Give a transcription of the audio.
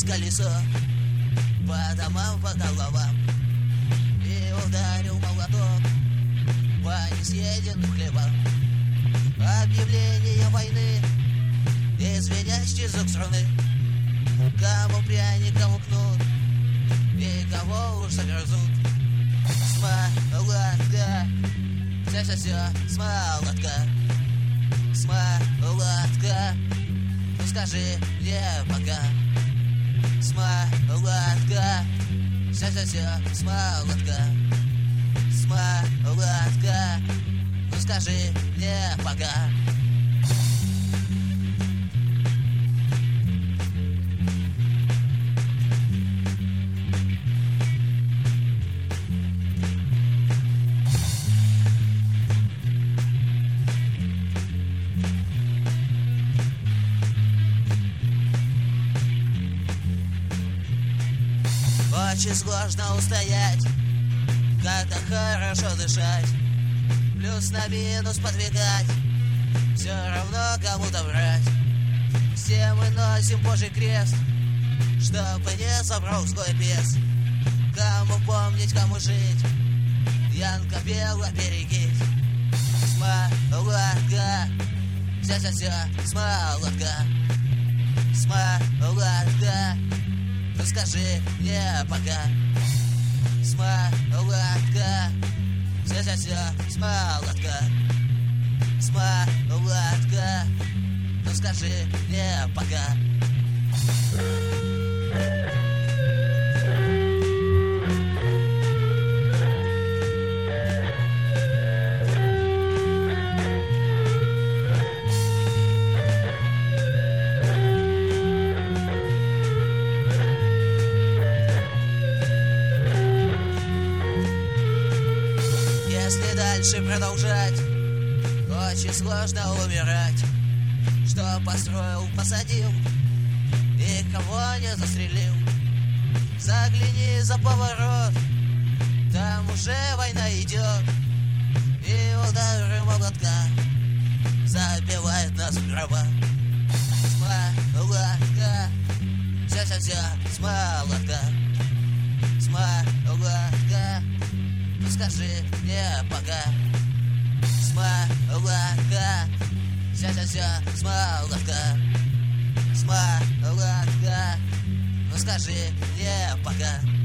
колесо по домам, по головам, и ударил молоток по несъеденным хлебам. Объявление войны и звенящий звук струны. Кому пряник, кому кнут, и кого уж загрызут. Смолотка, все с молотка. Смолотка, ну скажи мне пока. Смолотка, все с молотка. Смолотка, ну скажи мне пока. Очень сложно устоять, когда хорошо дышать, плюс на минус подвигать, все равно кому-то врать. Все мы носим Божий крест, чтобы не собрал злой бес. Кому помнить, кому жить, Янка пела берегись. Смолотка, все смолотка. Смолотка, ну скажи мне пока. Смолотка, все смолотка. Смолотка, ну скажи мне пока. Если дальше продолжать, очень сложно умирать. Что построил, посадил, и кого не застрелил. Загляни за поворот, там уже война идет, и удары молотка забивают нас в гроба. Смолотка, все смолотка. Смолотка, ну скажи мне пока. Смолотка, все смолотка. Смолотка, ну скажи мне пока.